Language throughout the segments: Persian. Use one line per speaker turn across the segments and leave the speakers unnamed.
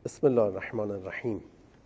بسم الله الرحمن الرحیم.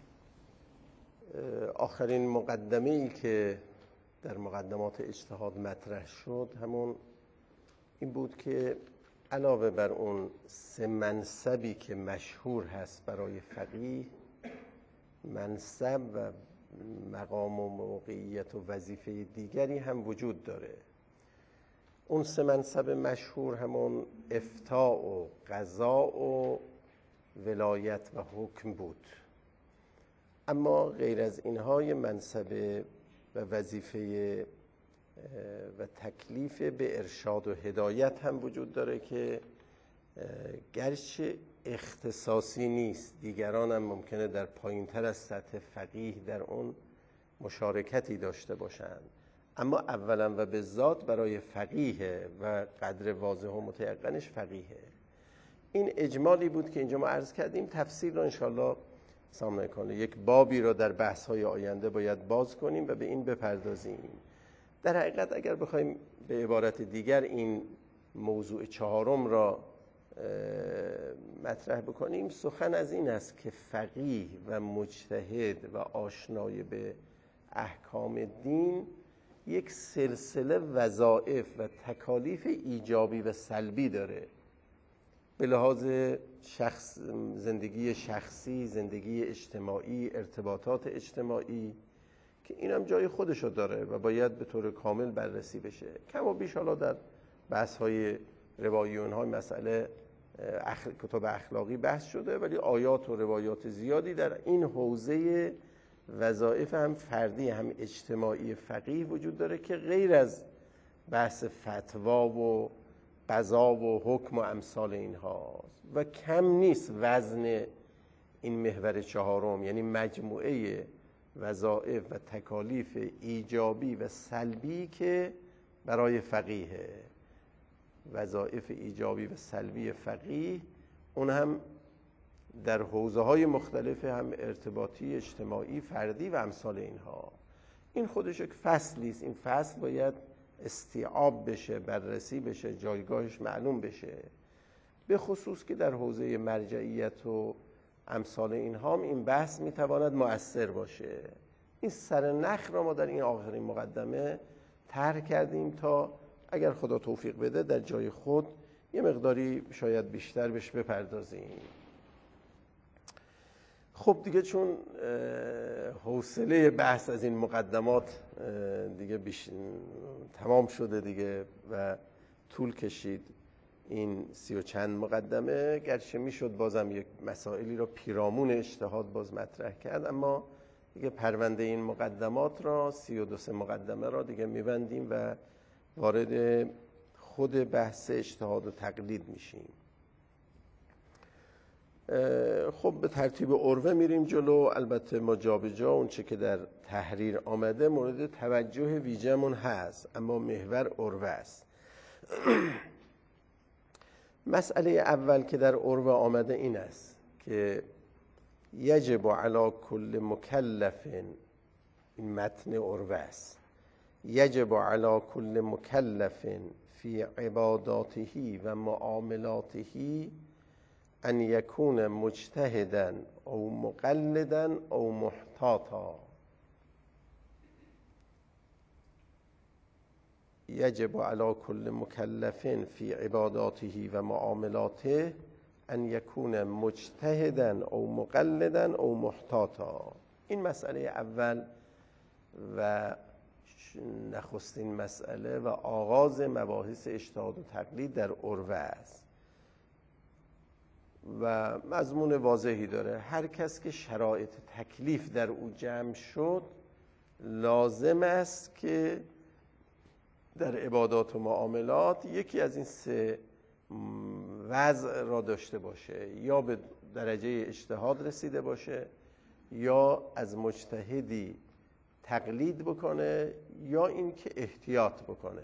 آخرین مقدمه‌ای که در مقدمات اجتهاد مطرح شد همون این بود که علاوه بر اون سه منصبی که مشهور هست برای فقیه، منصب و مقام و موقعیت و وظیفه دیگری هم وجود داره. اون سه منصب مشهور همون افتاء و قضاء و ولایت و حکم بود. اما غیر از اینها یه منصب و وظیفه و تکلیف به ارشاد و هدایت هم وجود داره که گرچه اختصاصی نیست، دیگران هم ممکنه در پایین تر از سطح فقیه در اون مشارکتی داشته باشند، اما اولا و به ذات برای فقیه و قدر واضح و متیقنش فقیه. این اجمالی بود که اینجا ما عرض کردیم. تفسیر رو انشاءالله سامع کنه یک بابی رو در بحث‌های آینده باید باز کنیم و به این بپردازیم. در حقیقت اگر بخوایم به عبارت دیگر این موضوع چهارم را مطرح بکنیم، سخن از این است که فقیه و مجتهد و آشنای به احکام دین یک سلسله وظایف و تکالیف ایجابی و سلبی داره به لحاظ زندگی شخصی، زندگی اجتماعی، ارتباطات اجتماعی، که اینم جای خودشو داره و باید به طور کامل بررسی بشه. کم و بیش حالا در بحث‌های رواییون های مسئله کتاب اخلاقی بحث شده، ولی آیات و روایات زیادی در این حوزه وظایف هم فردی هم اجتماعی فقیه وجود داره که غیر از بحث فتوا و قضا و حکم و امثال اینهاست و کم نیست وزن این محور چهارم، یعنی مجموعه وظایف و تکالیف ایجابی و سلبی که برای فقیه، وظایف ایجابی و سلبی فقیه، اون هم در حوزه‌های مختلف، هم ارتباطی، اجتماعی، فردی و امثال اینها. این خودش یک فصلی است. این فصل باید استیعاب بشه، بررسی بشه، جایگاهش معلوم بشه، به خصوص که در حوزه مرجعیت و امثال اینها این بحث میتواند مؤثر باشه. این سرنخ را ما در این آخرین مقدمه طرح کردیم تا اگر خدا توفیق بده در جای خود یه مقداری شاید بیشتر بهش بپردازیم. خب دیگه چون حوصله بحث از این مقدمات دیگه تمام شده دیگه و طول کشید این 30 و چند مقدمه، گرچه میشد بازم یک مسائلی را پیرامون اجتهاد باز مطرح کرد، اما دیگه پرونده این مقدمات را 32 مقدمه را دیگه میبندیم و وارد خود بحث اجتهاد و تقلید میشیم. خب به ترتیب عروه میریم جلو. البته ما جا به جا اون چه که در تحریر آمده مورد توجه ویژه‌مون هست، اما محور عروه است. مسئله اول که در عروه آمده این است که یجب علی کل مکلف، این متن عروه است، یجب علی کل مکلف فی عباداته و معاملاته ان یکون مجتهدا او مقلدا او محتاطا. یجب علی کل مکلف فی عباداته و معاملاته ان یکون مجتهدا او مقلدا او محتاطا. این مسئله اول و نخستین مسئله و آغاز مباحث اجتهاد و تقلید در عروه است و مضمون واضحی داره. هر کس که شرایط تکلیف در او جمع شد لازم است که در عبادات و معاملات یکی از این سه وضع را داشته باشه، یا به درجه اجتهاد رسیده باشه، یا از مجتهدی تقلید بکنه، یا اینکه احتیاط بکنه.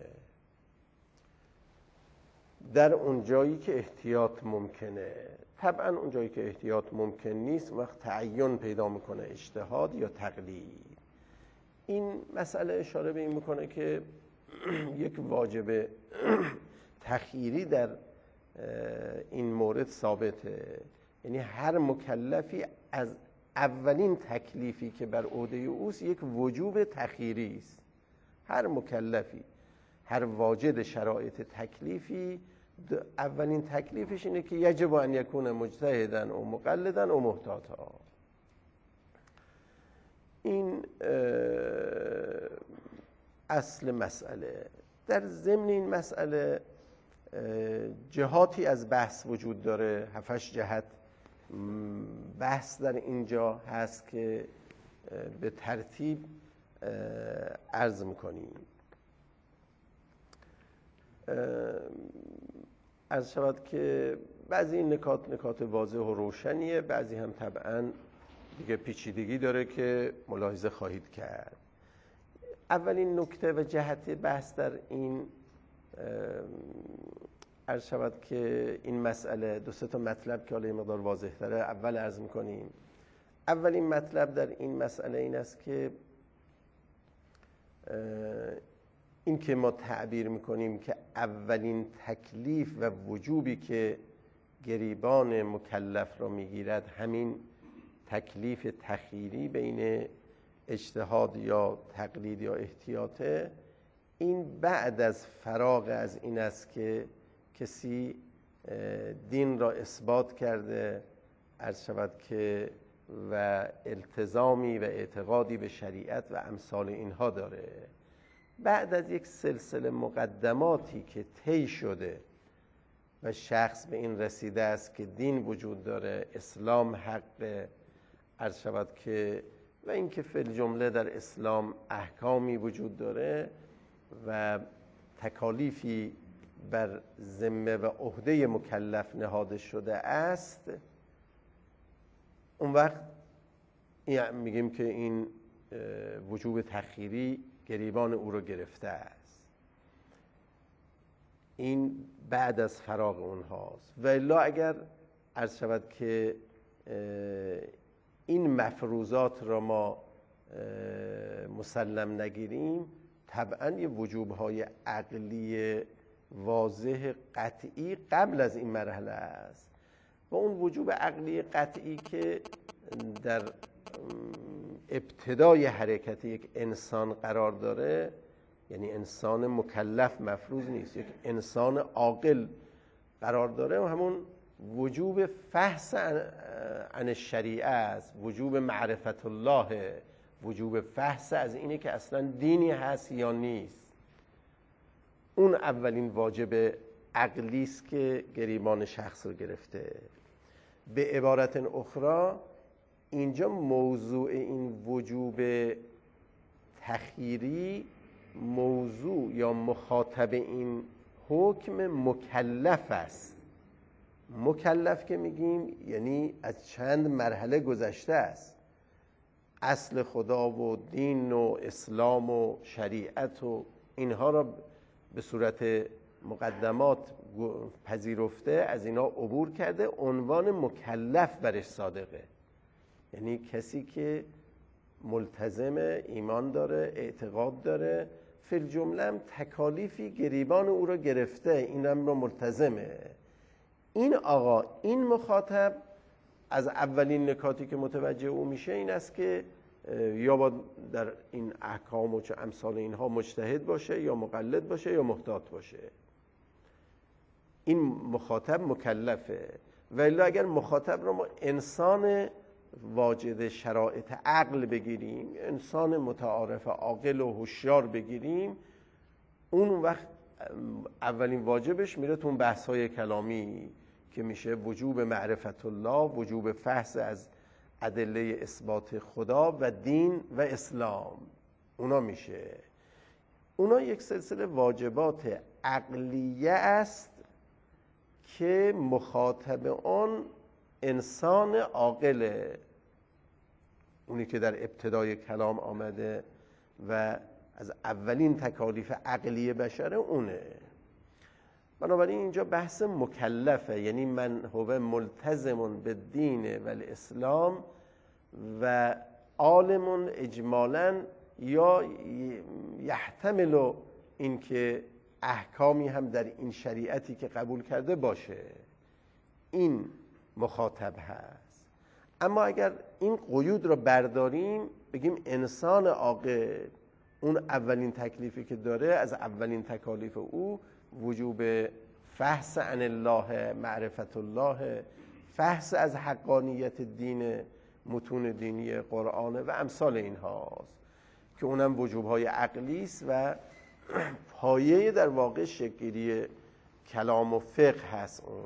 در اون جایی که احتیاط ممکنه، طبعا اون جایی که احتیاط ممکن نیست وقت تعین پیدا میکنه اجتهاد یا تقلید. این مسئله اشاره به این میکنه که یک واجب تخییری در این مورد ثابته یعنی هر مکلفی از اولین تکلیفی که بر عهده اوست یک وجوب تخییری است. هر مکلفی، هر واجد شرایط تکلیفی، اولین تکلیفش اینه که یجب ان یکون مجتهدا و مقلدا و محتاطا. این اصل مسئله. در ضمن این مسئله جهاتی از بحث وجود داره، 7-8 جهت بحث در اینجا هست که به ترتیب عرض میکنیم. عرض شود که بعضی این نکات واضح و روشنیه، بعضی هم طبعا دیگه پیچیدگی داره که ملاحظه خواهید کرد. اولین نکته و جهت بحث در این عرض شود که این مسئله 2-3 تا مطلب که حالا یه مقدار واضح تره اول عرض میکنیم. اولین مطلب در این مسئله این است که این که ما تعبیر میکنیم که اولین تکلیف و وجوبی که گریبان مکلف را میگیرد همین تکلیف تخییری بین اجتهاد یا تقلید یا احتیاطه، این بعد از فراغ از این است که کسی دین را اثبات کرده، عرض شود که و التزامی و اعتقادی به شریعت و امثال اینها داره. بعد از یک سلسله مقدماتی که طی شده و شخص به این رسیده است که دین وجود داره، اسلام حق، عرض شود که و اینکه فی الجمله در اسلام احکامی وجود داره و تکالیفی بر ذمه و عهده مکلف نهاده شده است، اون وقت میگیم که این وجوب تخییری گریبان او رو گرفته است. این بعد از فراغ اونهاست. و الا اگر عرض شود که این مفروضات را ما مسلم نگیریم، طبعا یه وجوب‌های عقلی واضح قطعی قبل از این مرحله است و اون وجوب عقلی قطعی که در ابتدای حرکت یک انسان قرار داره، یعنی انسان مکلف مفروض نیست، یک انسان عاقل قرار داره و همون وجوب فحص عن الشریعه است، وجوب معرفت الله، وجوب فحص از اینه که اصلا دینی هست یا نیست. اون اولین واجب عقلی است که گریبان شخص رو گرفته. به عبارت اخرى اینجا موضوع این وجوب تخییری، موضوع یا مخاطب این حکم مکلف است. مکلف که میگیم یعنی از چند مرحله گذشته است. اصل خدا و دین و اسلام و شریعت و اینها را به صورت مقدمات پذیرفته، از اینا عبور کرده، عنوان مکلف برش صادقه. یعنی کسی که ملتزم، ایمان داره، اعتقاد داره، فی الجمله هم تکالیفی گریبان او را گرفته، اینم را ملتزمه. این آقا، این مخاطب از اولین نکاتی که متوجه او میشه این است که یا باید در این احکام و چه امثال اینها مجتهد باشه یا مقلد باشه یا محتاط باشه. این مخاطب مکلفه. ولی اگر مخاطب رو ما انسان واجد شرایط عقل بگیریم، انسان متعارف عاقل و هوشیار بگیریم، اون وقت اولین واجبش میره تو اون بحث‌های کلامی که میشه وجوب معرفت الله، وجوب فحص از ادله اثبات خدا و دین و اسلام. اونا میشه. اونا یک سلسله واجبات عقلیه است که مخاطب آن انسان عاقله، اونی که در ابتدای کلام آمده و از اولین تکالیف عقلی بشره اونه. بنابراین اینجا بحث مکلفه، یعنی من هو ملتزم به دین و الاسلام و عالم اجمالا یا یحتمل این که احکامی هم در این شریعتی که قبول کرده باشه. این مخاطب هست. اما اگر این قیود رو برداریم بگیم انسان عاقل اون اولین تکلیفی که داره از اولین تکالیف او وجوب فحص عن الله، معرفت الله، فحص از حقانیت دین، متون دینی قرآن و امثال این هاست که اونم وجوبهای عقلی است و پایه در واقع شکلی کلام و فقه هست. اون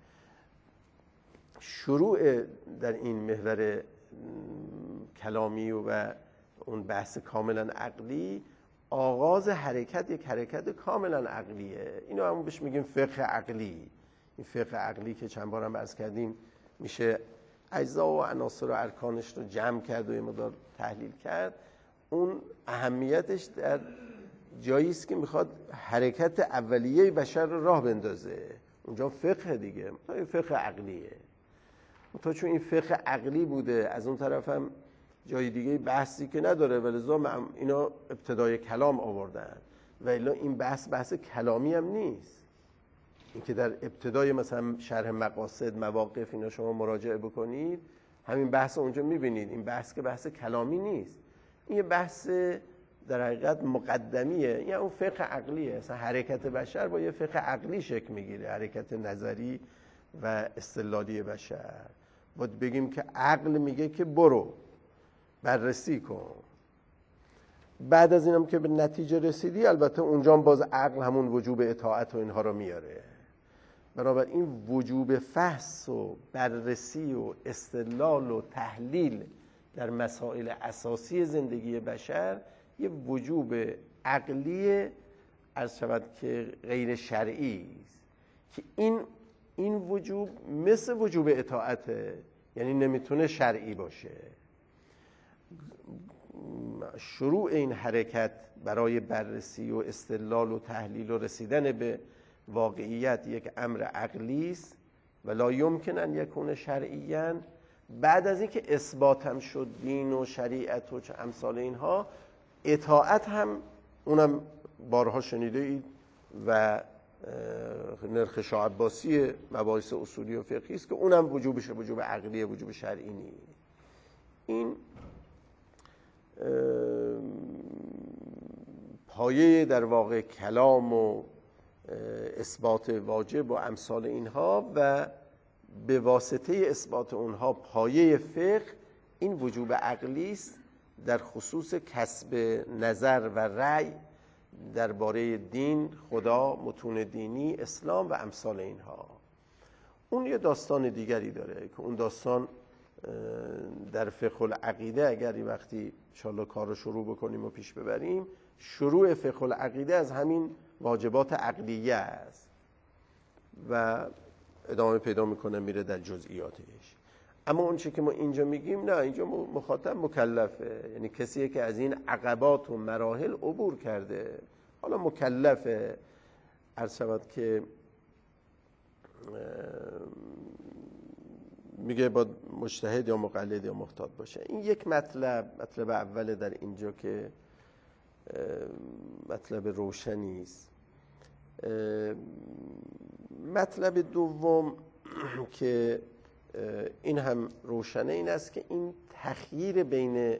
شروع در این محور کلامی و اون بحث کاملا عقلی، آغاز حرکت یک حرکت کاملا عقلیه. اینو همون بهش میگیم فقه عقلی. این فقه عقلی که چند بار هم عرض کردیم میشه اجزا و عناصر و ارکانش رو جمع کرد و یه مقدار تحلیل کرد. اون اهمیتش در جایی است که میخواد حرکت اولیه بشر رو راه بندازه. اونجا فقه دیگه، این فقه عقلیه. تا چون این فقه عقلی بوده، از اون طرف هم جای دیگه بحثی که نداره ولذا اینا ابتدای کلام آوردن و الا این بحث کلامی هم نیست. این که در ابتدای مثلا شرح مقاصد، مواقف اینا شما مراجعه بکنید همین بحث اونجا میبینید. این بحث که بحث کلامی نیست، این یه بحث در حقیقت مقدمیه. یعنی اون فقه عقلیه. مثلا حرکت بشر با یه فقه عقلی شکل میگیره، حرکت نظری و استدلالی بشر. باید بگیم که عقل میگه که برو بررسی کن. بعد از اینم که به نتیجه رسیدی، البته اونجا باز عقل همون وجوب اطاعت و اینها رو میاره. بنابراین وجوب فحص و بررسی و استدلال و تحلیل در مسائل اساسی زندگی بشر یه وجوب عقلی عرض شود که غیر شرعی است که این وجوب مثل وجوب اطاعته، یعنی نمیتونه شرعی باشه. شروع این حرکت برای بررسی و استدلال و تحلیل و رسیدن به واقعیت یک امر عقلی است و لا یمکن ان یکون شرعیاً. بعد از اینکه اثبات هم شد دین و شریعت و امثال اینها، اطاعت هم اونم بارها شنیده اید و نرخ شاه عباسی مباحث اصولی و فقهی است که اونم وجوبش وجوب عقلیه، وجوب شرعی نیست. این پایه در واقع کلام و اثبات واجب و امثال اینها و به واسطه اثبات اونها پایه فقه این وجوب عقلی است در خصوص کسب نظر و رأی درباره دین، خدا، متون دینی، اسلام و امثال اینها. اون یه داستان دیگری داره که اون داستان در فقه العقیده اگر یه وقتی انشاءالله کار رو شروع بکنیم و پیش ببریم، شروع فقه العقیده از همین واجبات عقلیه است و ادامه پیدا میکنه میره در جزئیاتش. اما اون چی که ما اینجا میگیم نه، اینجا مخاطب مکلفه، یعنی کسیه که از این عقبات و مراحل عبور کرده، حالا مکلفه. عرض شود که میگه باید مجتهد یا مقلد یا محتاط باشه. این یک مطلب اول در اینجا که مطلب روشنی است. مطلب دوم که این هم روشنه این است که این تخییر بین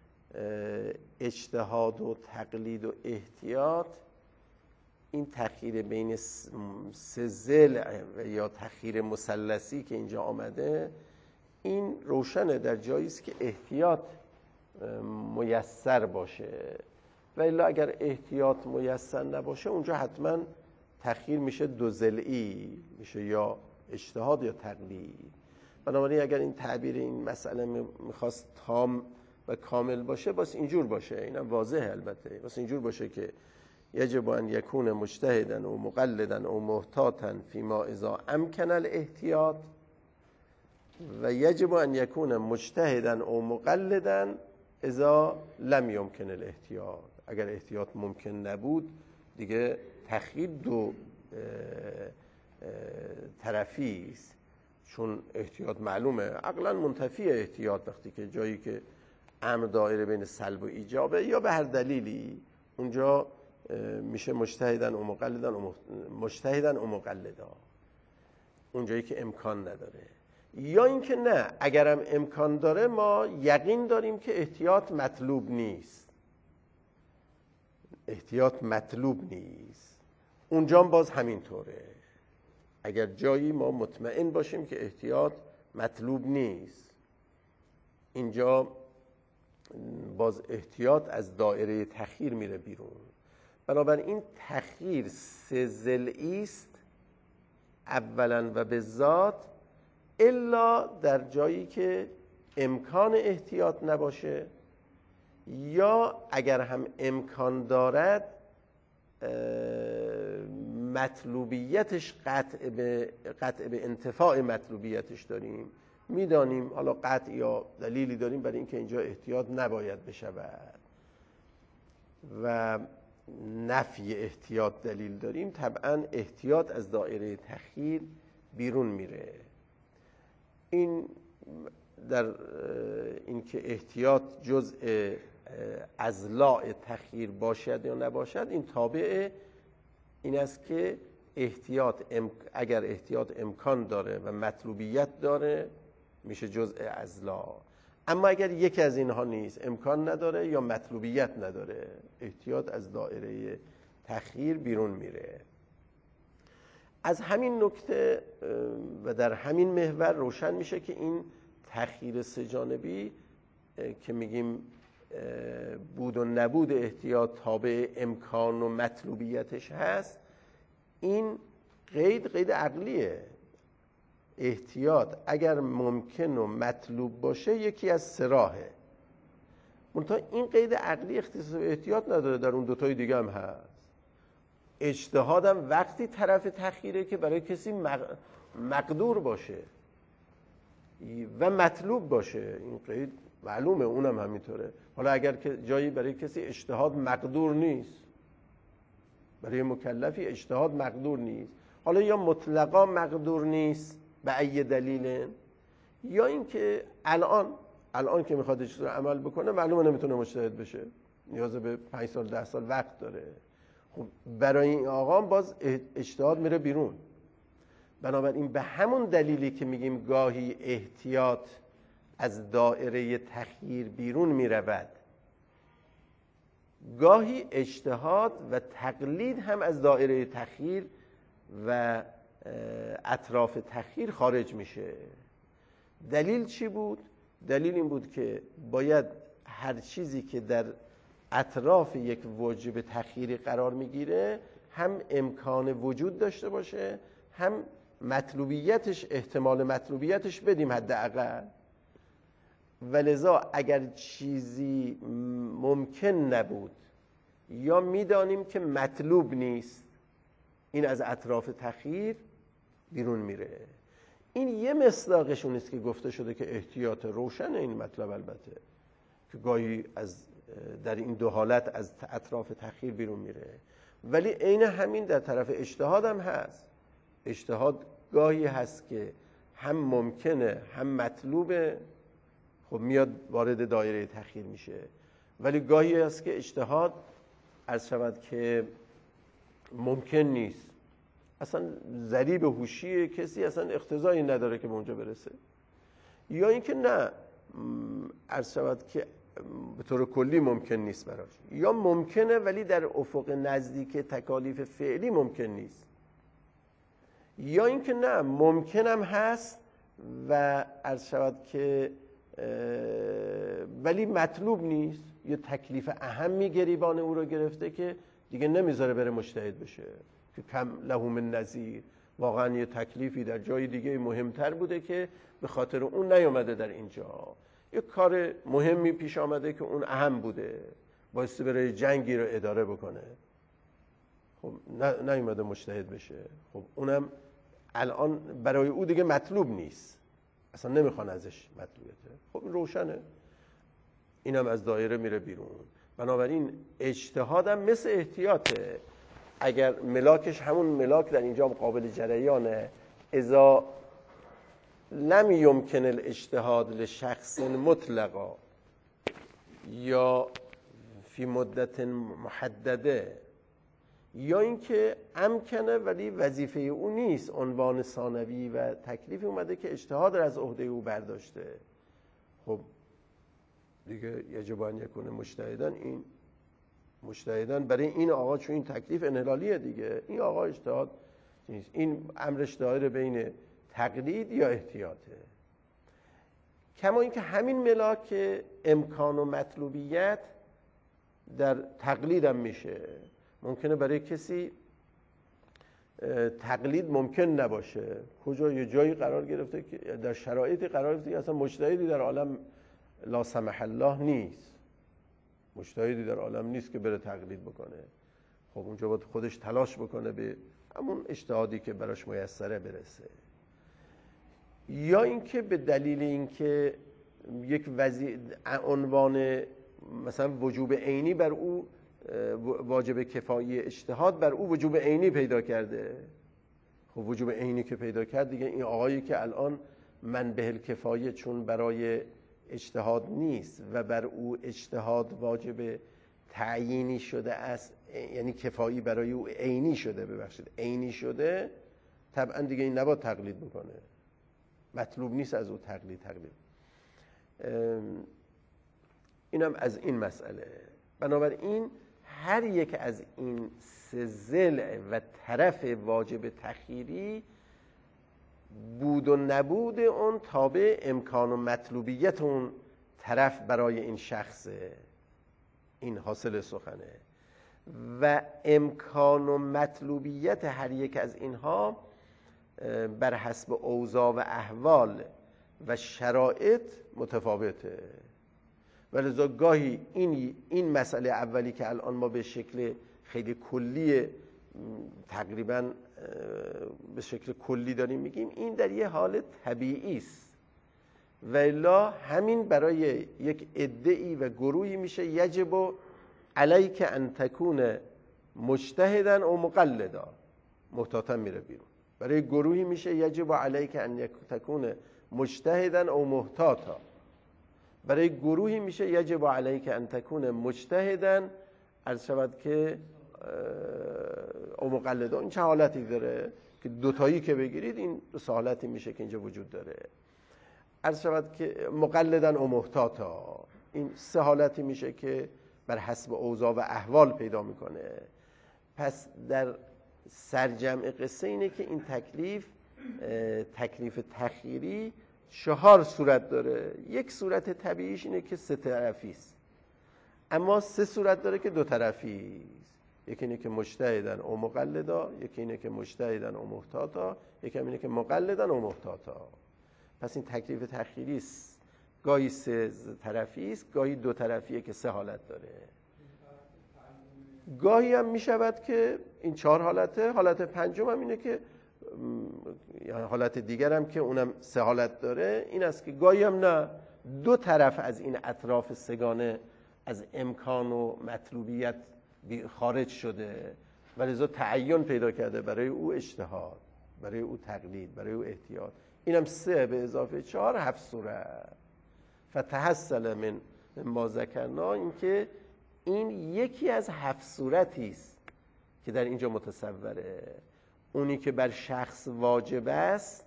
اجتهاد و تقلید و احتیاط، این تخییر بین سه ضلع یا تخییر مثلثی که اینجا آمده، این روشنه در جایی است که احتیاط میسر باشه و الا اگر احتیاط میسر نباشه اونجا حتما تخییر میشه دو ضلعی، میشه یا اجتهاد یا تقلید. بنابراین اگر این تعبیر این مسئله میخواست تام و کامل باشه باز اینجور باشه، اینم واضحه البته، باز اینجور باشه که یجب ان یکون مجتهدا و مقلدا و محتاطا فیما اذا امکن الاحتیاط و یجب ان یکون مجتهدا و مقلدا اذا لم یمکن الاحتیاط. اگر احتیاط ممکن نبود دیگه تخییر دو طرفی است، چون احتیاط معلومه عقلا منتفی احتیاط وقتی که جایی که امر دایره بین سلب و ایجابه یا به هر دلیلی اونجا میشه مجتهدن و مقلدن و مجتهدن و مقلدا، اونجایی که امکان نداره. یا اینکه نه، اگرم امکان داره ما یقین داریم که احتیاط مطلوب نیست. احتیاط مطلوب نیست، اونجا باز همینطوره. اگر جایی ما مطمئن باشیم که احتیاط مطلوب نیست، اینجا باز احتیاط از دایره تخییر میره بیرون. بنابراین تخییر سه ضلعی است، اولا و به ذات، الا در جایی که امکان احتیاط نباشه، یا اگر هم امکان دارد مطلوبیتش قطع به انتفاع مطلوبیتش داریم، میدانیم حالا قطع یا دلیلی داریم برای اینکه اینجا احتیاط نباید بشود و نفی احتیاط دلیل داریم، طبعا احتیاط از دایره تخییر بیرون میره. این در اینکه احتیاط جزء اضلاع تخییر باشد یا نباشد، این تابع این است که اگر احتیاط امکان داره و مطلوبیت داره میشه جزء اضلاع، اما اگر یکی از اینها نیست، امکان نداره یا مطلوبیت نداره، احتیاط از دایره تخییر بیرون میره. از همین نکته و در همین محور روشن میشه که این تخییر سه جانبی که میگیم بود و نبود احتیاط تابع امکان و مطلوبیتش هست، این قید عقلیه. احتیاط اگر ممکن و مطلوب باشه یکی از سه راهه، منتها این قید عقلی اختصاص به احتیاط نداره، در اون دوتای دیگه هم هست. اجتهادم وقتی طرف تخییره که برای کسی مقدور باشه و مطلوب باشه، این قید معلومه، اونم همینطوره. حالا اگر که جایی برای کسی اجتهاد مقدور نیست، برای مکلفی اجتهاد مقدور نیست، حالا یا مطلقا مقدور نیست به ای دلیل، یا اینکه الان که میخواد چیزی رو عمل بکنه معلومه نمیتونه مجتهد بشه، نیاز به 5 سال 10 سال وقت داره. خب برای این آقا باز اجتهاد میره بیرون. بنابراین به همون دلیلی که میگیم گاهی احتیاط از دایره تخییر بیرون میرود، گاهی اجتهاد و تقلید هم از دایره تخییر و اطراف تخییر خارج میشه. دلیل چی بود؟ دلیل این بود که باید هر چیزی که در اطراف یک واجب تخییری قرار میگیره هم امکان وجود داشته باشه، هم مطلوبیتش، احتمال مطلوبیتش بدیم حداقل. ولذا اگر چیزی ممکن نبود یا میدانیم که مطلوب نیست، این از اطراف تخییر بیرون میره. این یه مصداقشون است که گفته شده که احتیاط روشن این مطلب، البته که گاهی در این دو حالت از اطراف تخییر بیرون میره، ولی عین همین در طرف اجتهاد هم هست. اجتهاد گاهی هست که هم ممکنه هم مطلوبه، خب میاد وارد دایره تخییر میشه، ولی گاهی هست که اجتهاد عرض شود که ممکن نیست، اصلا ضریب هوشی کسی اصلا اقتضایی نداره که به اونجا برسه، یا اینکه نه عرض شود که به طور کلی ممکن نیست براش، یا ممکنه ولی در افق نزدیک تکالیف فعلی ممکن نیست، یا اینکه نه ممکنم هست و عرض شود که ولی مطلوب نیست، یه تکلیف اهمی گریبان او رو گرفته که دیگه نمیذاره بره مجتهد بشه، که کم له من نظیر، واقعا یه تکلیفی در جای دیگه مهمتر بوده که به خاطر اون نیومده در اینجا، یه کار مهمی پیش آمده که اون اهم بوده، بایستی بره جنگی رو اداره بکنه، خب نیومده مجتهد بشه، خب اونم الان برای او دیگه مطلوب نیست، اصلا نمیخوان ازش مطلوبیته، خب روشنه، اینم از دایره میره بیرون. بنابراین اجتهادم مثل احتیاطه، اگر ملاکش همون ملاک در اینجا قابل جریانه، اذا لم یمکن الاجتهاد لشخص مطلقا یا فی مدت محدده یا اینکه امکنه ولی وظیفه او نیست، عنوان ثانوی و تکلیف اومده که اجتهاد را از عهده او برداشته. خب دیگه یجب ان یکون مجتهدن، این مجتهدن برای این آقا چون این تکلیف انحلالیه دیگه، این آقا اجتهاد نیست، این امرش دایره بین تقلید یا احتیاطه. کما اینکه همین ملاک امکان و مطلوبیت در تقلید هم میشه. ممکنه برای کسی تقلید ممکن نباشه، کجا یه جایی قرار گرفته که در شرایطی قرار گرفته که اصلا مجتهدی در عالم لا سمح الله نیست، مجتهدی در عالم نیست که بره تقلید بکنه. خب اونجا باید خودش تلاش بکنه به همون اجتهادی که براش میسره برسه. یا اینکه به دلیل اینکه یک عنوان مثلا وجوب عینی بر او، واجب کفایی اجتهاد بر او وجوب عینی پیدا کرده. خب وجوب عینی که پیدا کرد دیگه، این آقایی که الان منبه الکفایه چون برای اجتهاد نیست و بر او اجتهاد واجب تعیینی شده است، یعنی کفایی برای او عینی شده، ببخشید عینی شده، طبعا دیگه این نباید تقلید بکنه، مطلوب نیست از او تقلید. اینم از این مسئله. بنابراین هر یک از این سه ضلع و طرف واجب تخییری بود و نبود اون تابع امکان و مطلوبیت اون طرف برای این شخصه. این حاصل سخنه. و امکان و مطلوبیت هر یک از اینها بر حسب اوضاع و احوال و شرایط متفاوته. ولذا گاهی این مسئله اولی که الان ما به شکل خیلی کلی، تقریبا به شکل کلی داریم میگیم، این در یه حال طبیعی است. و الا همین برای یک عده‌ای و گروهی میشه یجب علیک ان تکون مجتهدا او مقلدا، محتاطا میره بیرون. برای گروهی میشه یجب علیک ان تکون مجتهدا او محتاطا. برای گروهی میشه یجب علیک ان تکون مجتهدا عرض شود که او مقلدا. این چه حالتی داره که دوتایی که بگیرید این دو حالتی میشه که اینجا وجود داره. عرض شود که مقلدا او محتاطا، این سه حالتی میشه که بر حسب اوضاع و احوال پیدا میکنه. پس در سرجمع قصه اینه که این تکلیف تخییری 4 صورت داره. یک صورت طبیعیش اینه که 3 طرفی است، اما 3 صورت داره که 2 طرفی است. یکی اینه که مجتهدن او مقلدا، یکی اینه که مجتهدن او محتاطا، یکی اینه که مقلدن او محتاطا. پس این تکلیف تخییری است، گاهی 3 طرفی است، گاهی 2 طرفیه که 3 حالت داره. گاهی هم میشود که این 4 حالته، حالت پنجم هم اینه که حالت دیگر هم که اونم 3 حالت داره، این است که گاهی هم نه، 2 طرف از این اطراف سگانه از امکان و مطلوبیت خارج شده و لذا تعین پیدا کرده برای او اجتهاد، برای او تقلید، برای او احتیاط. اینم 3 به اضافه 4 7 صورت. فتحصل من ما ذکرنا، این که این یکی از 7 صورتی است که در اینجا متصوره. اونی که بر شخص واجب است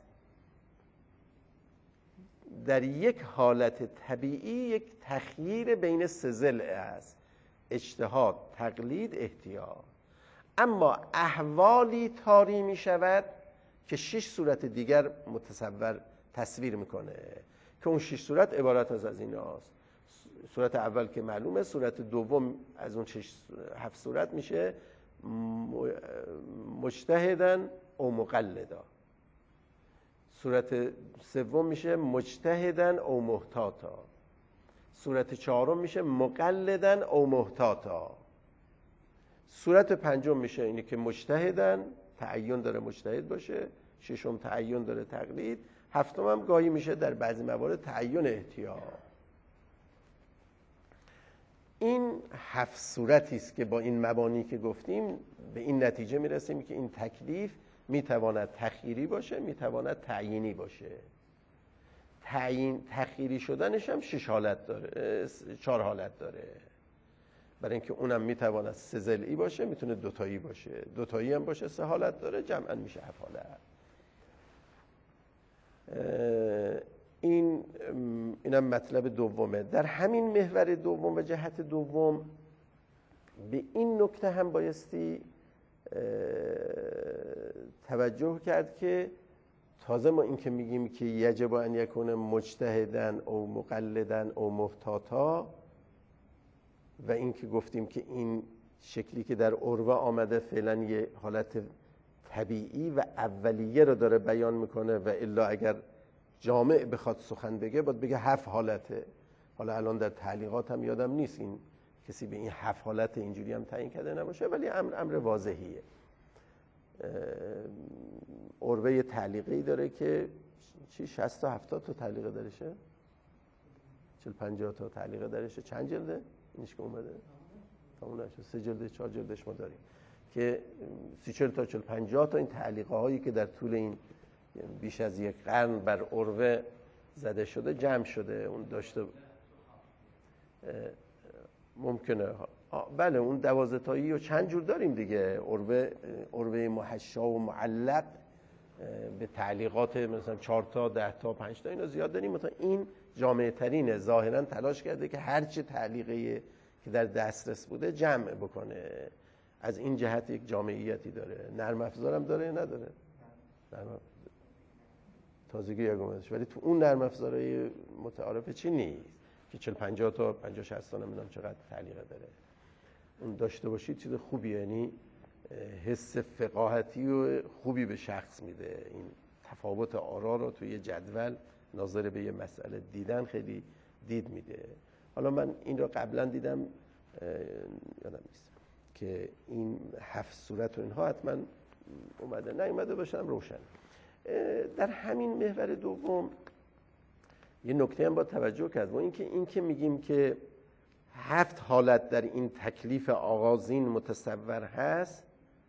در یک حالت طبیعی یک تخییر بین 3 ضلع است: اجتهاد، تقلید، احتیاط. اما احوالی طاری می شود که 6 صورت دیگر تصویر میکنه که اون 6 صورت عبارت از این هاست. صورت اول که معلومه، صورت دوم از اون 7 صورت میشه مجتهدن او مقلدا. صورت سوم میشه مجتهدن او محتاطا. صورت چهارم میشه مقلدن او محتاطا. صورت پنجم میشه اینی که مجتهدن، تعین داره مجتهد باشه. ششم تعین داره تقلید. هفتم هم گاهی میشه در بعضی موارد تعین احتیاط. این 7 صورتی است که با این مبانی که گفتیم به این نتیجه میرسیم که این تکلیف میتواند تخییری باشه، میتواند تعیینی باشه. تخییری شدنش هم 6 حالت داره، 4 حالت داره. برای اینکه اونم میتواند سه ضلعی باشه، میتونه دوتایی باشه، دوتایی هم باشه سه حالت داره، جمعا میشه 7 حالت. اینم مطلب دومه. در همین محور دوم و جهت دوم به این نکته هم بایستی توجه کرد که تازه ما این که میگیم که یجب ان یکون مجتهدن او مقلدن او محتاطا و این که گفتیم که این شکلی که در عروه آمده فعلا یه حالت طبیعی و اولیه رو داره بیان میکنه و الا اگر جامع بخواد سخن بگه باید بگه 7 حالته. حالا الان در تعلیقات هم یادم نیست این کسی به این 7 حالت اینجوری هم تعیین کرده نباشه، ولی امر واضحیه. عروه تعلیقی داره که 60 تا 70 تا تعلیقه درشه، 40 50 تا تعلیقه درشه. چند جلده اینش که اومده؟ تموم نشد. 3 جلده 4 جلدش ما داریم که 30 تا 40 50 تا این تعلیقه هایی که در طول این بیش از یک قرن بر عروه زده شده جمع شده. اون داشته ممکنه بله اون 12 تایی و چند جور داریم دیگه، عروه محشا و معلق به تعلیقات مثلا 4 تا 10 تا 5 تا اینا زیاد داریم. مثلا این جامع ترینه، ظاهرا تلاش کرده که هر چه تعلیقی که در دسترس بوده جمع بکنه. از این جهت یک جامعیتی داره. نرم افزار هم داره نداره؟ نرم تازگی یگومش، ولی تو اون نرم افزارهای متعارف چی نیست که 40 50 تا 50 60 تا نمیدونم چقدر تعلیقه داره. اون داشته باشید چیز خوبیه، یعنی حس فقاهتی و خوبی به شخص میده. این تفاوت آرا رو توی جدول ناظر به یه مسئله دیدن خیلی دید میده. حالا من این رو قبلا دیدم یادم نیست که این 7 صورت و اینها حتما اومده نیومده باشم روشن. در همین محور دوم یه نکته هم با توجه کرد و این که میگیم که 7 حالت در این تکلیف آغازین متصور هست،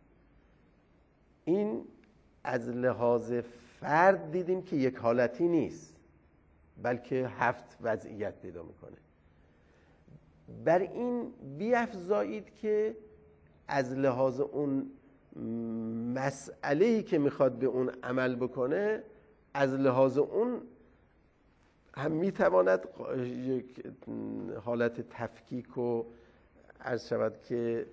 این از لحاظ فرد دیدیم که یک حالتی نیست بلکه 7 وضعیت پیدا میکنه. بر این بیفزایید که از لحاظ اون مسئله‌ای که میخواد به اون عمل بکنه، از لحاظ اون هم میتواند یک حالت تفکیک و عرض شود که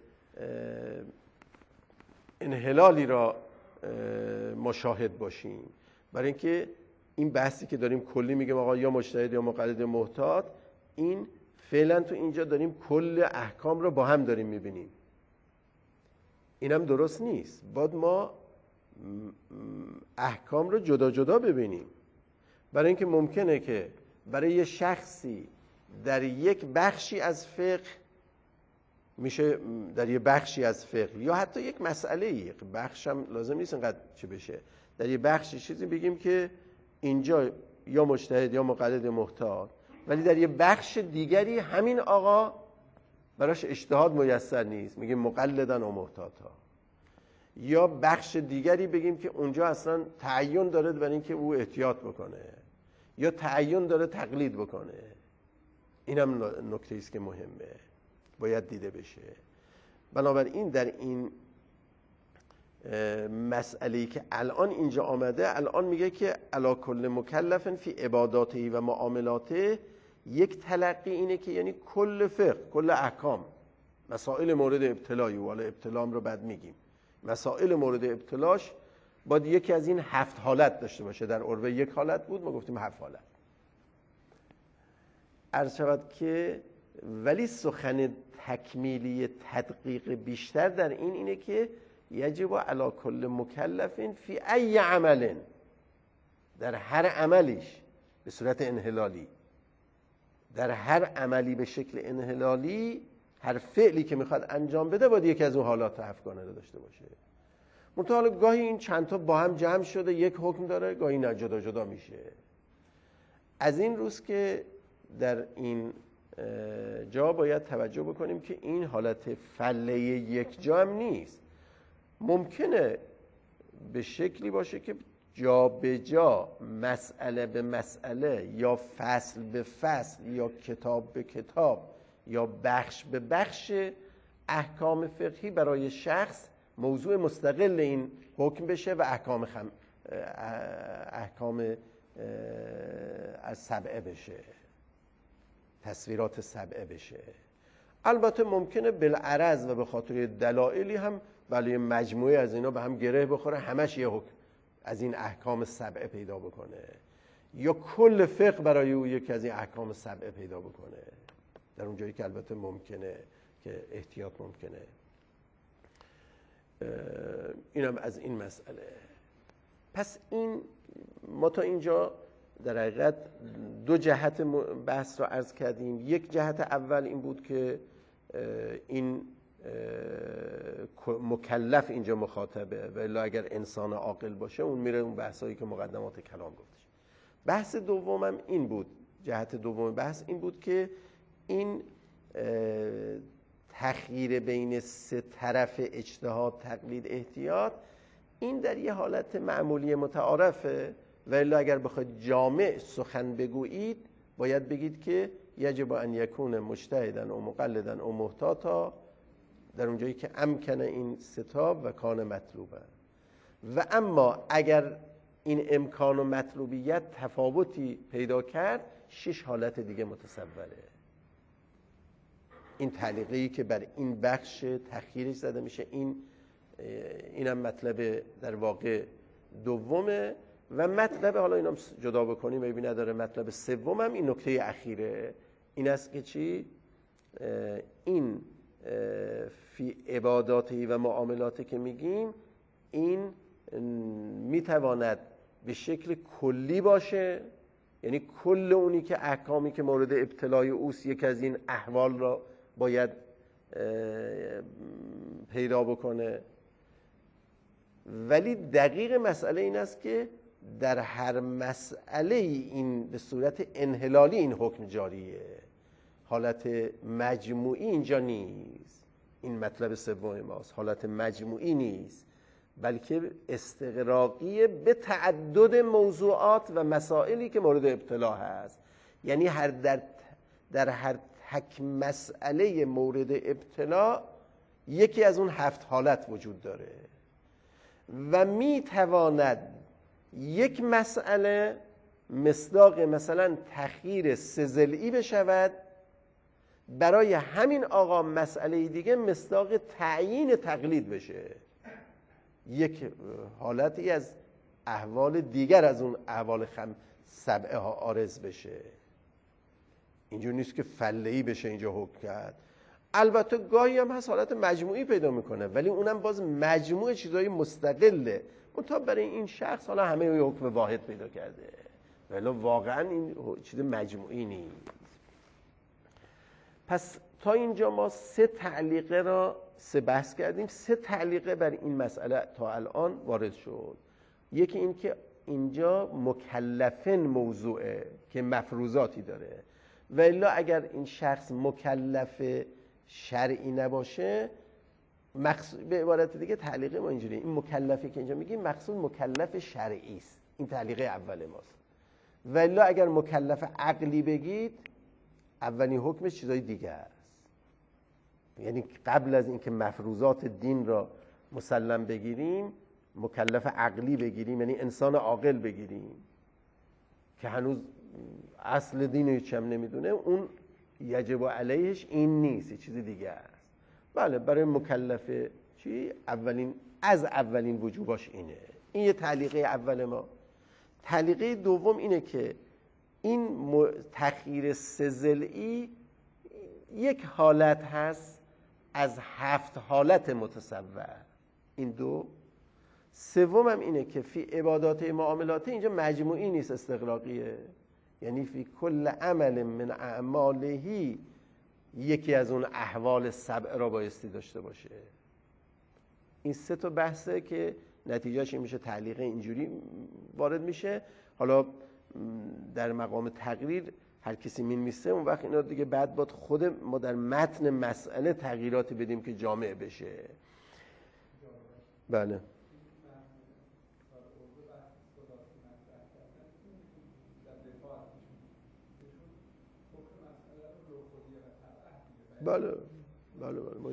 انحلالی را مشاهد باشیم. برای اینکه این بحثی که داریم کلی میگیم آقا یا مجتهد یا مقلد یا محتاط، این فعلا تو اینجا داریم کل احکام رو با هم داریم میبینیم. اینم درست نیست. باید ما احکام رو جدا جدا ببینیم. برای اینکه ممکنه که برای یه شخصی در یک بخشی از فقه میشه، در یه بخشی از فقه یا حتی یک مسئله، بخش هم لازم نیست اینقدر چه بشه، در یه بخشی چیزی بگیم که اینجا یا مجتهد یا مقلد یا محتاط، ولی در یه بخش دیگری همین آقا براش اجتهاد میسر نیست، میگیم مقلدن و محتاطا. یا بخش دیگری بگیم که اونجا اصلا تعین داره برای اینکه او احتیاط بکنه یا تعین داره تقلید بکنه. اینم نکته است که مهمه، باید دیده بشه. بنابراین در این مسئله‌ای که الان اینجا آمده، الان میگه که علی کل مکلف فی عباداته و معاملاته، یک تلقی اینه که یعنی کل فقه، کل احکام، مسائل مورد ابتلایی، والا ابتلام رو بعد میگیم، مسائل مورد ابتلاش باید یکی از این 7 حالت داشته باشه. در عروه 1 حالت بود، ما گفتیم 7 حالت. عرض شود که ولی سخن تکمیلی تدقیق بیشتر در این اینه که یجب علی کل مکلف فی ای عمل، در هر عملیش به صورت انحلالی، در هر عملی به شکل انحلالی، هر فعلی که میخواد انجام بده باید یکی از اون حالات افغانه رو داشته باشه. منتها گاهی این چند تا با هم جمع شده یک حکم داره، گاهی نه جدا جدا میشه. از این روز که در این جا باید توجه بکنیم که این حالت فله یک جا هم نیست. ممکنه به شکلی باشه که جا به جا، مسئله به مسئله یا فصل به فصل یا کتاب به کتاب یا بخش به بخش احکام فقهی برای شخص موضوع مستقل این حکم بشه و احکام از سبعه بشه، تصویرات سبعه بشه. البته ممکنه بالعرض و به خاطر دلایلی هم ولی مجموعه از اینا به هم گره بخوره، همش یه حکم از این احکام سبعه پیدا بکنه، یا کل فقه برای او یکی از این احکام سبعه پیدا بکنه، در اون جایی که البته ممکنه که احتیاط ممکنه. اینم از این مسئله. پس این ما تا اینجا در حقیقت دو جهت بحث را عرض کردیم. یک جهت اول این بود که این مکلف اینجا مخاطبه و الا اگر انسان عاقل باشه اون میره اون بحثایی که مقدمات کلام گفتش. بحث دومم این بود، جهت دوم بحث این بود که این تخییر بین سه طرف اجتهاد، تقلید، احتیاط، این در یه حالت معمولی متعارفه و الا اگر بخواید جامع سخن بگویید باید بگید که یجب ان یکون مجتهدا و مقلدا و محتاطا، در اونجایی که امکن این ستاب و کان مطلوبه. و اما اگر این امکان و مطلوبیت تفاوتی پیدا کرد 6 حالت دیگه متصوره. این تعلیقی که بر این بخش تخییرش زده میشه، اینم مطلب در واقع دومه. و مطلب، حالا اینم جدا بکنیم میبینی نداره، مطلب سومم این نکته اخیره، این است که چی؟ این فی عباداتی و معاملاتی که میگیم این میتواند به شکل کلی باشه، یعنی کل اونی که احکامی که مورد ابتلای اوست یک از این احوال را باید پیدا بکنه. ولی دقیق مسئله این است که در هر مسئله این به صورت انحلالی این حکم جاریه، حالت مجموعی اینجا نیست. این مطلب سوم ماست، حالت مجموعی نیست بلکه استغراقی به تعدد موضوعات و مسائلی که مورد ابتلا هست. یعنی در هر تک مسئله مورد ابتلا یکی از اون 7 حالت وجود داره و میتواند یک مسئله مصداق مثلا تخییر 3 ضلعی بشود، برای همین آقا مسئله دیگه مصداق تعیین تقلید بشه، یک حالتی از احوال دیگر از اون احوال 7 ها عارض بشه. اینجور نیست که فله‌ای بشه اینجا حکم کرد. البته گاهی هم هست حالت مجموعی پیدا میکنه ولی اونم باز مجموعه چیزای مستقله، منتها برای این شخص حالا همه یه حکم واحد پیدا کرده ولی واقعا این چیز مجموعی نیست. پس تا اینجا ما 3 تعلیقه را 3 بحث کردیم. 3 تعلیقه بر این مسئله تا الان وارد شد. یکی این که اینجا مکلفن موضوعه که مفروضاتی داره و الا اگر این شخص مکلف شرعی نباشه، به عبارت دیگه تعلیقه ما اینجوریه، این مکلفی که اینجا میگیم مقصود مکلف شرعی است. این تعلیقه اول ماست. و الا اگر مکلف عقلی بگید اولین حکمش چیزای دیگه است. یعنی قبل از اینکه مفروضات دین را مسلم بگیریم مکلف عقلی بگیریم، یعنی انسان عاقل بگیریم که هنوز اصل دین رو هیچ هم نمیدونه، اون یجب علیهش این نیست، یه چیز دیگه است. بله برای مکلف چی؟ اولین وجوباش اینه. این یه تعلیقه اول ما. تعلیقه دوم اینه که این تخییر 3 ضلعی یک حالت هست از 7 حالت متصور. این 2. سومم اینه که فی عبادات معاملات اینجا مجموعی نیست، استغراقیه، یعنی فی کل عمل من اعمالهی یکی از اون احوال 7 را بایستی داشته باشه. این 3 تا بحثه که نتیجهش این میشه تعلیقه اینجوری وارد میشه. حالا در مقام تقریر هر کسی میمیسه اون وقت اینا دیگه بعد باید خود ما در متن مسئله تغییراتی بدیم که جامع بشه. بله بله بله ما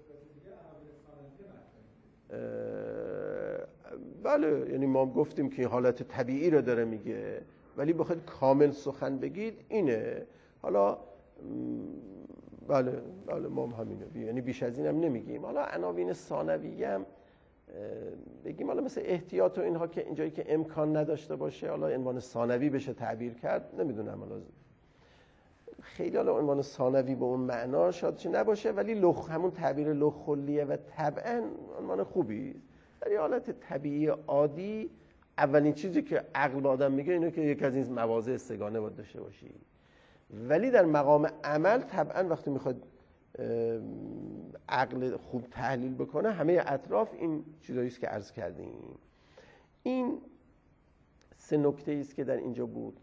بله، یعنی ما گفتیم که حالت طبیعی رو داره میگه، ولی بخواید کامل سخن بگید اینه. حالا بله بله ما هم همینه، یعنی بیش از این هم نمیگیم. حالا عناوین ثانویه هم بگیم حالا مثل احتیاط و اینها که اینجایی که امکان نداشته باشه حالا عنوان ثانوی بشه تعبیر کرد، نمیدونم حالا خیلی حالا عنوان ثانوی به اون معنا شاید چه نباشه، ولی همون تعبیر لخ کلیه و طبعا عنوان خوبی. در حالت طبیعی عادی اولین چیزی که عقل به آدم میگه اینه که یک از این مواضع سگانه باید داشته باشی، ولی در مقام عمل طبعا وقتی میخواد عقل خوب تحلیل بکنه همه اطراف این چیزایی است که عرض کردیم. این سه نکته است که در اینجا بود.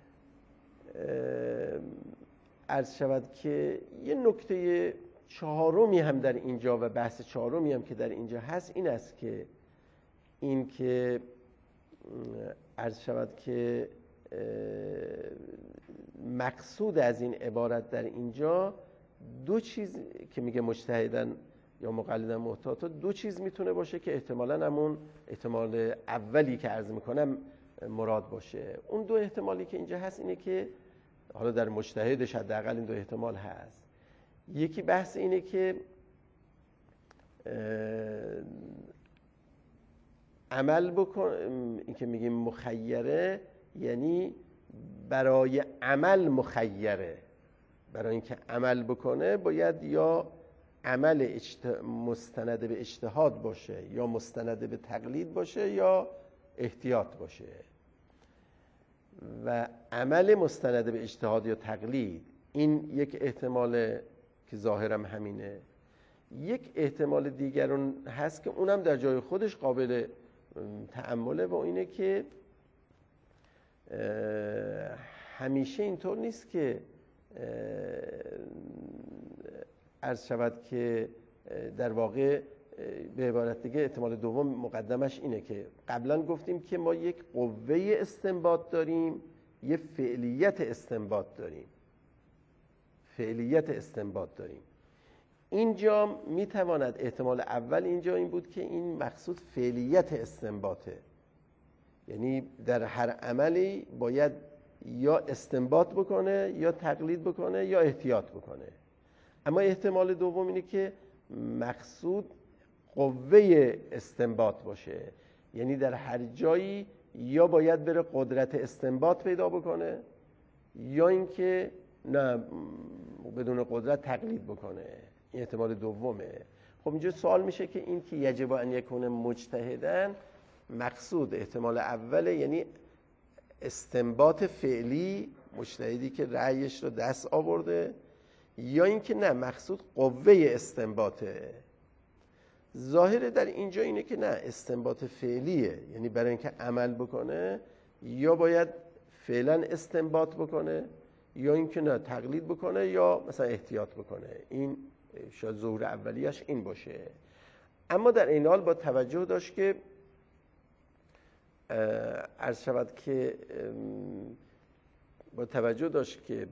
عرض شود که یه نکته چهارمی هم در اینجا و بحث چهارمی هم که در اینجا هست این است که این که عرض شود که مقصود از این عبارت در اینجا دو چیز که میگه مجتهدن یا مقلدن محتاطا، دو چیز میتونه باشه که احتمالاً همون احتمال اولی که عرض میکنم مراد باشه. اون دو احتمالی که اینجا هست اینه که حالا در مجتهدش حداقل این دو احتمال هست. یکی بحث اینه که عمل بکن، این که میگیم مخیره یعنی برای عمل مخیره، برای اینکه عمل بکنه باید یا عمل مستند به اجتهاد باشه یا مستند به تقلید باشه یا احتیاط باشه. و عمل مستند به اجتهاد یا تقلید این یک احتمال که ظاهرم همینه. یک احتمال دیگر هست که اونم در جای خودش قابل تأمله و اینه که همیشه اینطور نیست که عرض شود که در واقع به عبارت دیگه احتمال دوم مقدمش اینه که قبلا گفتیم که ما یک قوه استنباط داریم، یه فعلیت استنباط داریم. فعلیت استنباط داریم. اینجا میتواند احتمال اول اینجا این بود که این مقصود فعلیت استنباطه، یعنی در هر عملی باید یا استنباط بکنه یا تقلید بکنه یا احتیاط بکنه. اما احتمال دوم اینه که مقصود قوه استنباط باشه، یعنی در هر جایی یا باید بره قدرت استنباط پیدا بکنه یا اینکه نه بدون قدرت تقلید بکنه. این احتمال دومه. خب اینجا سوال میشه که این که یجب ان یکون مجتهدن مقصود احتمال اوله، یعنی استنباط فعلی، مجتهدی که رأیش رو دست آورده، یا اینکه نه مقصود قوه استنباطه. ظاهر در اینجا اینه که نه استنباط فعلیه، یعنی برای اینکه عمل بکنه یا باید فعلا استنباط بکنه یا اینکه نه تقلید بکنه یا مثلا احتیاط بکنه. این شاید ظهور اولیش این باشه. اما در این حال با توجه داشت که عرض شود که با توجه داشت که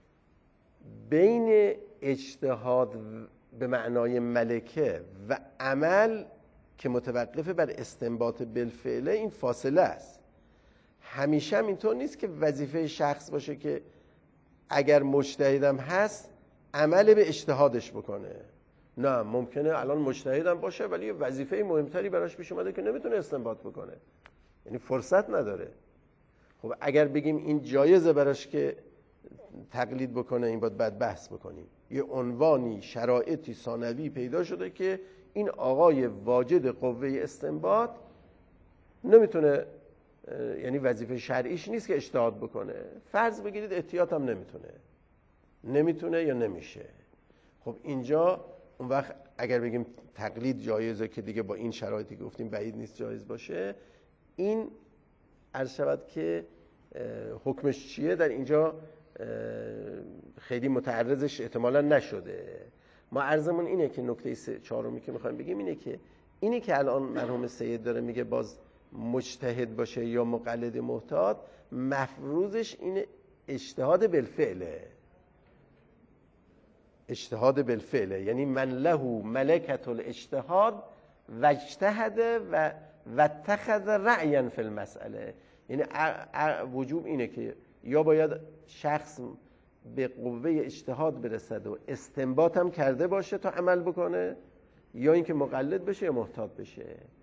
بین اجتهاد به معنای ملکه و عمل که متوقف بر استنباط بالفعله این فاصله است. همیشه هم اینطور نیست که وظیفه شخص باشه که اگر مجتهدم هست عمل به اجتهادش بکنه. نه، ممکنه الان مجتهدم باشه ولی وظیفه مهمتری براش پیش اومده که نمیتونه استنباط بکنه، یعنی فرصت نداره. خب اگر بگیم این جایزه براش که تقلید بکنه، این باید بعد بحث بکنیم. یه عنوانی شرایطی ثانوی پیدا شده که این آقای واجد قوه استنباط نمیتونه، یعنی وظیفه شرعیش نیست که اجتهاد بکنه. فرض بگیرید احتیاط هم نمیتونه یا نمیشه. خب اینجا اون وقت اگر بگیم تقلید جایزه که دیگه با این شرایطی که گفتیم بعید نیست جایز باشه، این عرض شود که حکمش چیه در اینجا خیلی متعرضش احتمالا نشده. ما عرضمون اینه که نکته چهارمی که میخوایم بگیم اینه که الان مرحوم سید داره میگه باز مجتهد باشه یا مقلد محتاط، مفروضش این اجتهاد بالفعله. اجتهاد بالفعل، یعنی من له ملکت الاجتهاد و اجتهد و اتخذ رأیا فی المسئله. یعنی وجوب اینه که یا باید شخص به قوه اجتهاد برسد و استنباط هم کرده باشه تا عمل بکنه، یا اینکه مقلد بشه یا محتاط بشه.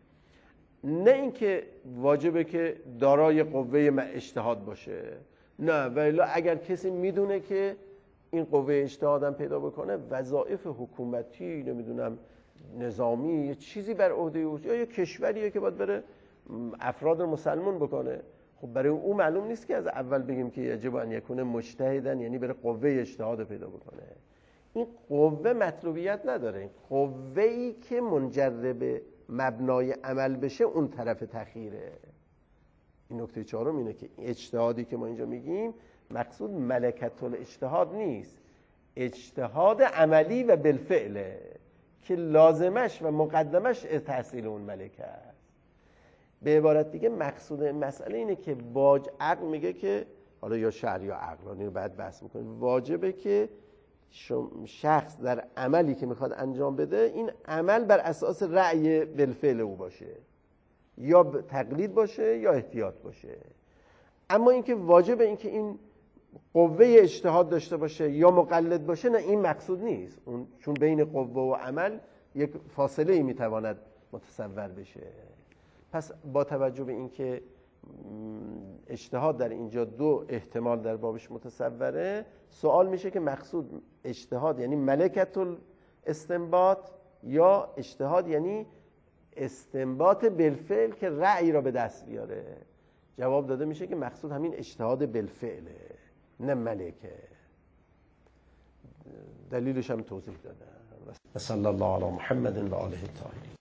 نه اینکه واجبه که دارای قوه اجتهاد باشه، نه، ولی اگر کسی میدونه که این قوه اجتهادم پیدا بکنه، وظایف حکومتی، نمیدونم نظامی، یه چیزی بر عهده اوست، یا یه کشوریه که باید بره افراد رو مسلمون بکنه، خب برای او معلوم نیست که از اول بگیم که یجب ان یکون مجتهدن، یعنی بره قوه اجتهاد پیدا بکنه. این قوه مطلوبیت نداره. این قوه‌ای که منجر به مبنای عمل بشه اون طرف تخییره. این نکته چهارم اینه که اجتهادی که ما اینجا میگیم مقصود ملکت الاجتهاد نیست، اجتهاد عملی و بالفعله که لازمش و مقدمش تحصیل اون ملکه است. به عبارت دیگه مقصود مسئله اینه که عقل میگه که حالا یا شرع یا عقل، اینو بعد بحث میکنیم، واجبه که شخص در عملی که میخواد انجام بده این عمل بر اساس رأی بالفعل او باشه، یا تقلید باشه یا احتیاط باشه. اما اینکه واجبه اینکه این قوه اجتهاد داشته باشه یا مقلد باشه، نه، این مقصود نیست. اون چون بین قوه و عمل یک فاصله ای میتواند متصور بشه. پس با توجه به اینکه اجتهاد در اینجا دو احتمال در بابش متصوره، سوال میشه که مقصود اجتهاد یعنی ملکت الاستنباط، یا اجتهاد یعنی استنباط بالفعل که رأی را به دست بیاره. جواب داده میشه که مقصود همین اجتهاد بالفعله، نه ملکه. دلیلش هم توضیح دادم. و صلی الله علی محمد و آله الطاهرین.